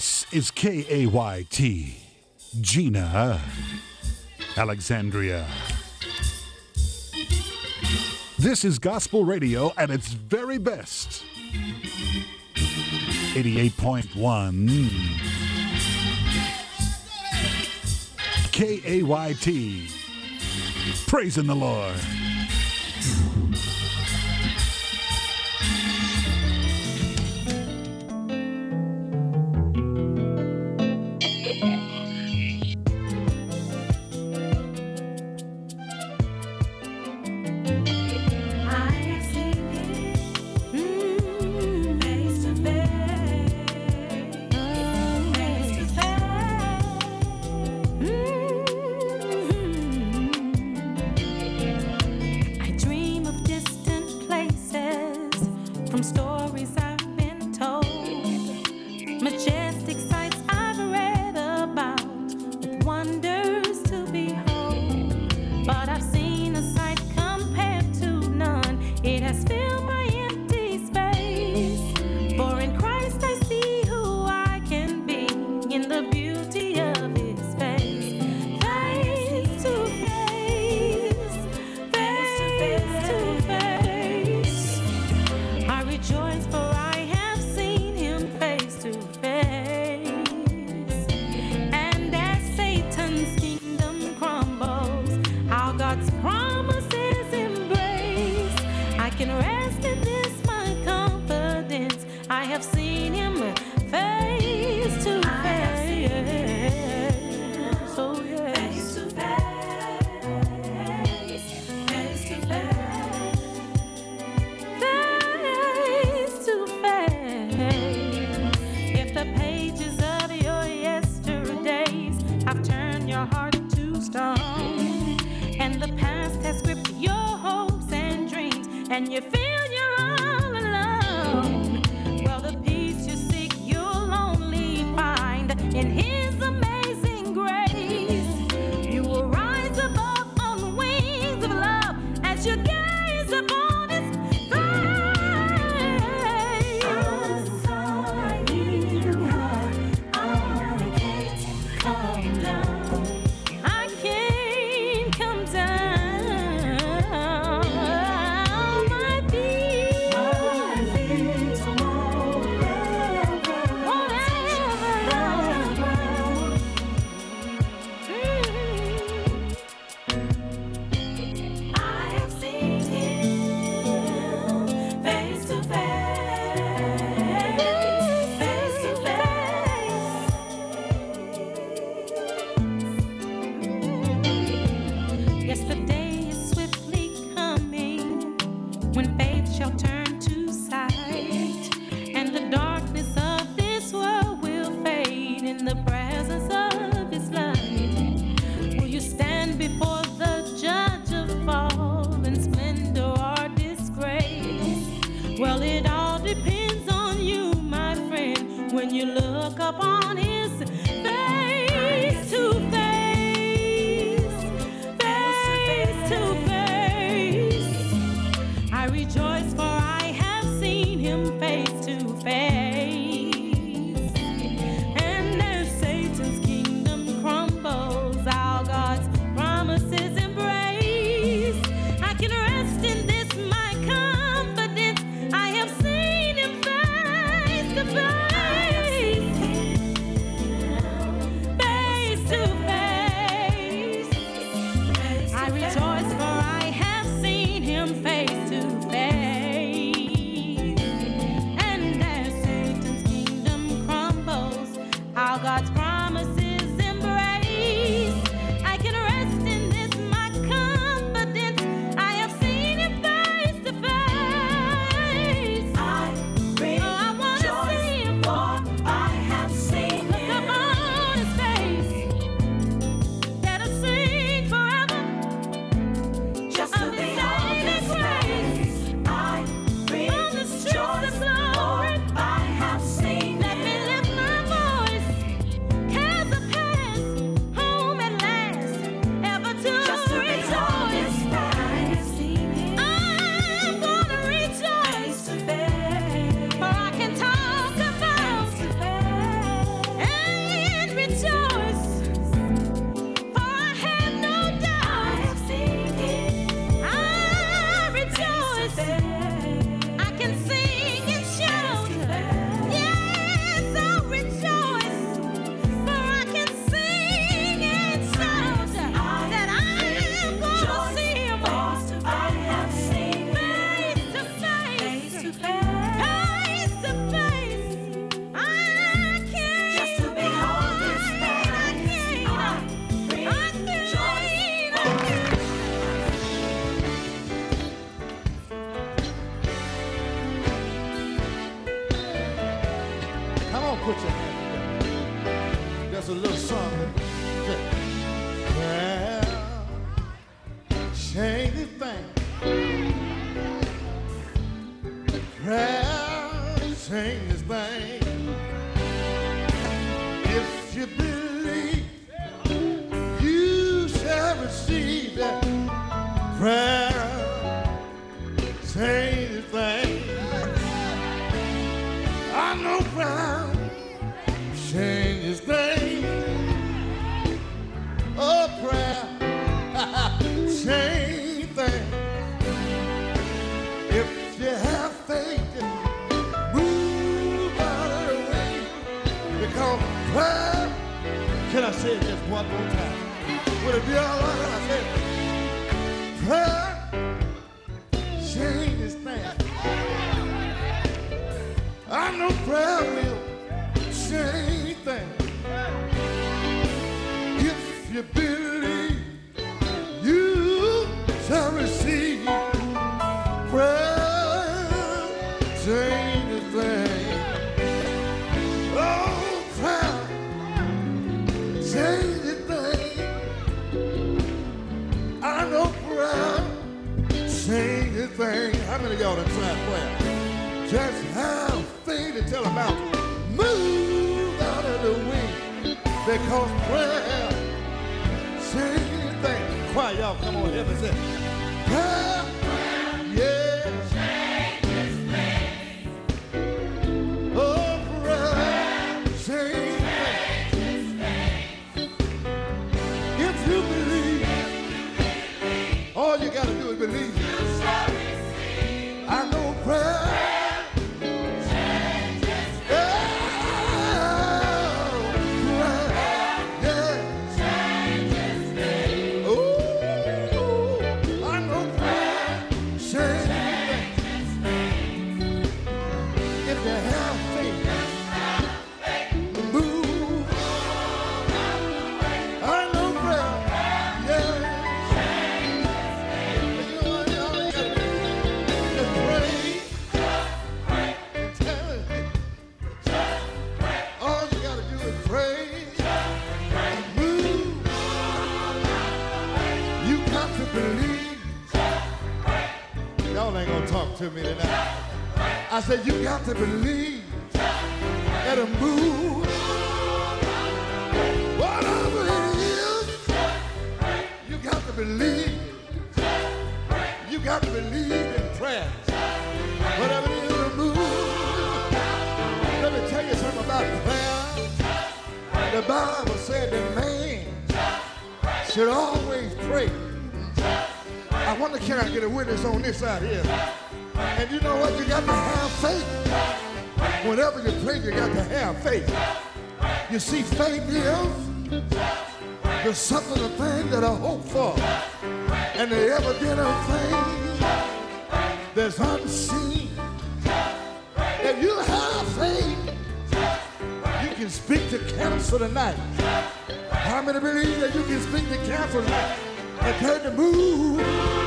This is KAYT, Gina, Alexandria. This is gospel radio at its very best. 88.1 KAYT. Praising the Lord. change this thing. Prayer change this thing. If you believe, you shall receive that. Prayer change this thing. I know prayer change this thing. Oh, prayer change thing. If you have faith, move out of the way. Because prayer, can I say it just one more time? Would it be all right if I said prayer change this thing? I know prayer will change things. If you believe, you shall receive. Prayer change the thing. Oh, prayer change the thing. I know prayer change the thing. How many of y'all done tried prayer? Just have faith and tell them out. Move out of the way. Because prayer change the thing. Quiet, y'all, come on, help me say prayer, yeah, change this thing. Oh, prayer, change this thing. If you believe, all you got to do is believe. You shall receive. I know prayer. To me tonight. I said you got to believe that a move, whatever it is, you got to believe. You got to believe in prayer. Whatever it is, a move. Let me tell you something about prayer. The Bible said that man should always pray. I wonder, can I get a witness on this side here? And you know what? You got to have faith. Whenever you pray, you got to have faith. You see, faith is the something of things that are hoped for, and the evidence of things that's unseen. If you have faith, you can speak to cancer tonight. How many believe that you can speak to cancer tonight and tell it to move?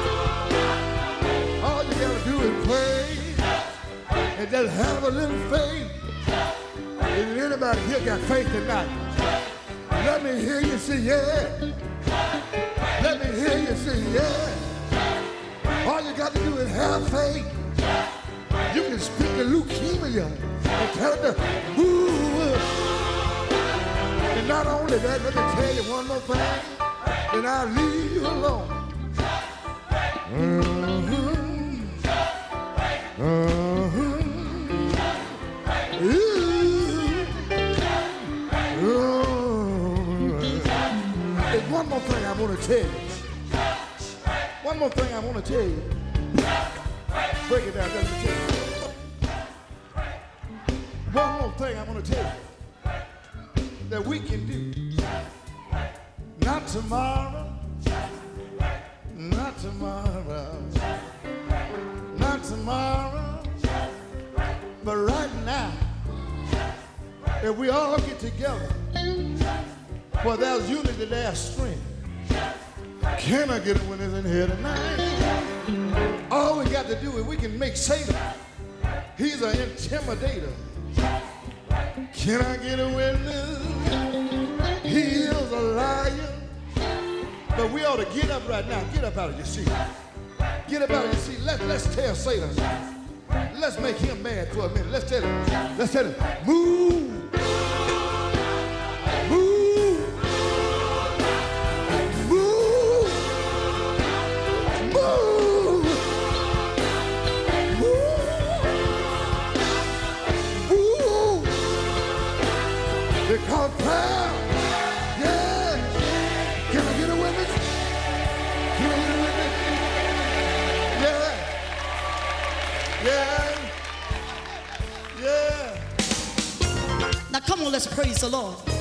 All you gotta do is pray and just have a little faith. If anybody here got faith tonight, let me hear you say yeah. Let me hear you say yeah. All you got to do is have faith. You can speak to leukemia and tell it to move. And not only that, let me tell you one more thing, and I'll leave you alone. There's one more thing I want to tell you. One more thing I want to tell you. Break it down, let me tell you. One more thing I want to tell you that we can do. Not tomorrow, not tomorrow, not tomorrow, but right now, if we all get together, well, there's unity, there's strength. Can I get a witness in here tonight? All we got to do is we can make Satan, he's an intimidator. Can I get a witness? He is a liar. But we ought to get up right now. Get up out of your seat. Get up out of your seat. Let's tell Satan. Let's make him mad for a minute. Let's tell him. Move. Move. Move. Move. Move. Move. Because prayer. Yeah. Can I get a witness? Can I get a witness? Yeah. Yeah. Now come on, let's praise the Lord.